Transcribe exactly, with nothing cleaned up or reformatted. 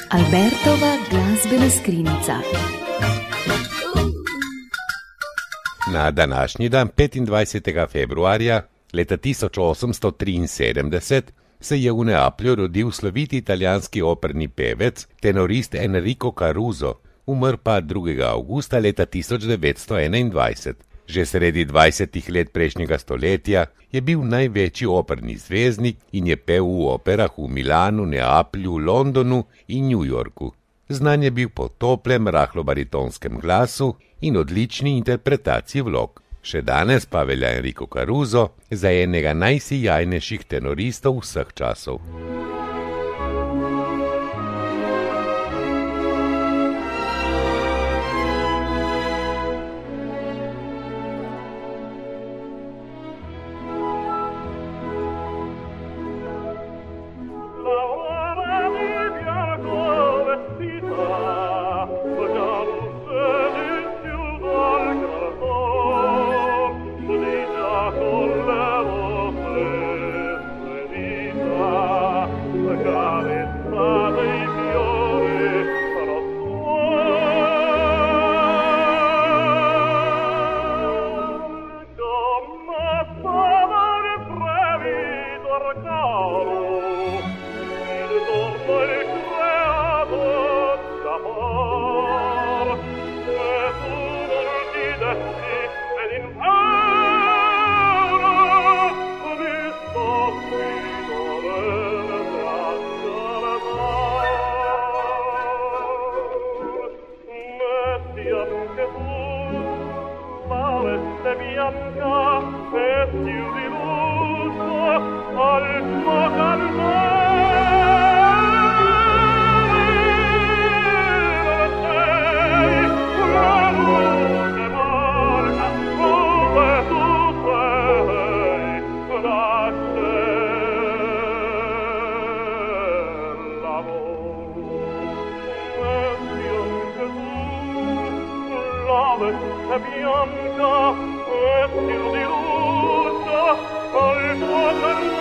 Albertova glasbena skrinjica. Na današnji dan, petindvajsetega februarja leta tisoč osemsto triinsedemdeset, se je v Neaplju rodil sloviti italijanski operni pevec, tenorist Enrico Caruso, umrl pa drugega avgusta leta tisoč devetsto enaindvajset. Že sredi dvajsetih let prejšnjega stoletja je bil največji operni zvezdnik in je pel v operah v Milanu, Neaplju, Londonu in New Yorku. Znan je bil po toplem, rahlo baritonskem glasu in odlični interpretaciji vlog. Še danes pa velja Enrico Caruso za enega najsijajnejših tenoristov vseh časov. Bianca, e di luce, al tuo